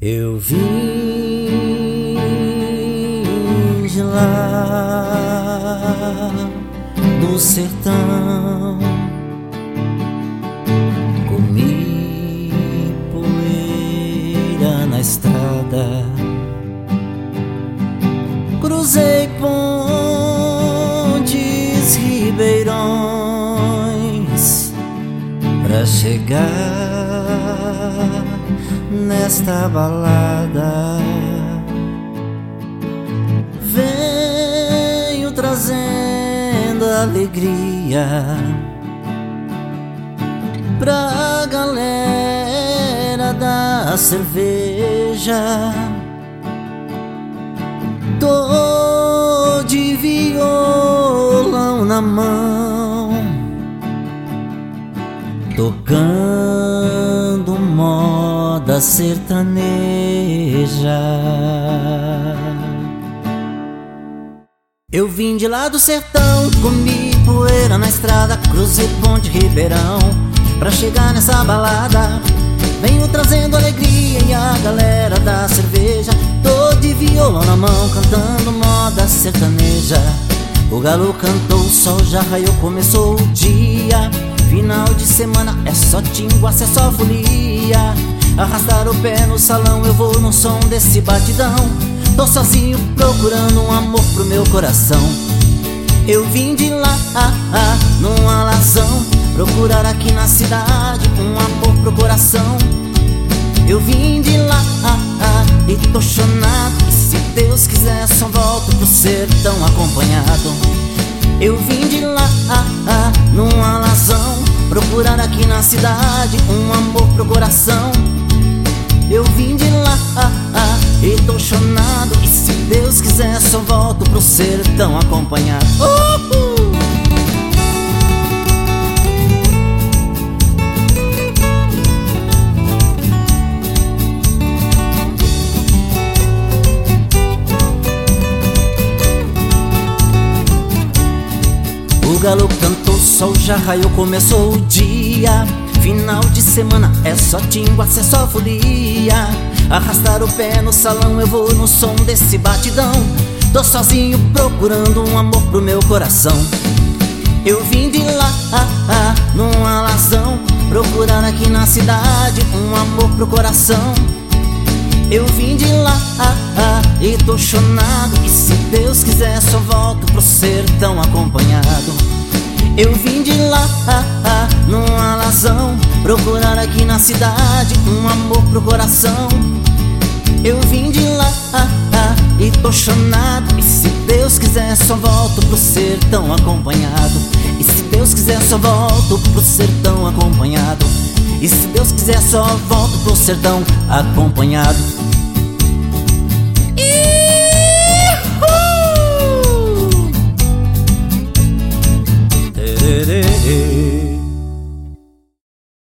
Eu vim de lá do sertão, comi poeira na estrada, cruzei pontes, ribeirões pra chegar nesta balada. Venho trazendo alegria pra galera da cerveja. Tô de violão na mão, tocando moda sertaneja. Eu vim de lá do sertão, comi poeira na estrada, cruzei ponte, ribeirão pra chegar nessa balada. Venho trazendo alegria e a galera da cerveja. Tô de violão na mão, cantando moda sertaneja. O galo cantou, o sol já raiou, começou o dia. Final de semana é só tinguaça, é só folia. Arrastar o pé no salão, eu vou no som desse batidão. Tô sozinho procurando um amor pro meu coração. Eu vim de lá, num alazão, procurar aqui na cidade um amor pro coração. Eu vim de lá, e tô chonado, e se Deus quiser só volto pro sertão acompanhado. Eu vim de lá, num alazão, procurar aqui na cidade um amor pro coração. Eu vim de lá, e tô chonado, e se Deus quiser só volto pro sertão acompanhado. O galo cantou, o sol já raiou, começou o dia. Final de semana é só tinguaça, é só folia. Arrastar o pé no salão, eu vou no som desse batidão. Tô sozinho procurando um amor pro meu coração. Eu vim de lá, num alazão, procurar aqui na cidade um amor pro coração. Eu vim de lá, e tô chonado, e se Deus quiser só volto pro sertão acompanhado. Eu vim de lá, num alazão, procurar aqui na cidade um amor pro coração. Eu vim de lá, e tô chonado, e se Deus quiser só volto pro sertão acompanhado. E se Deus quiser só volto pro sertão acompanhado. E se Deus quiser só volto pro sertão acompanhado.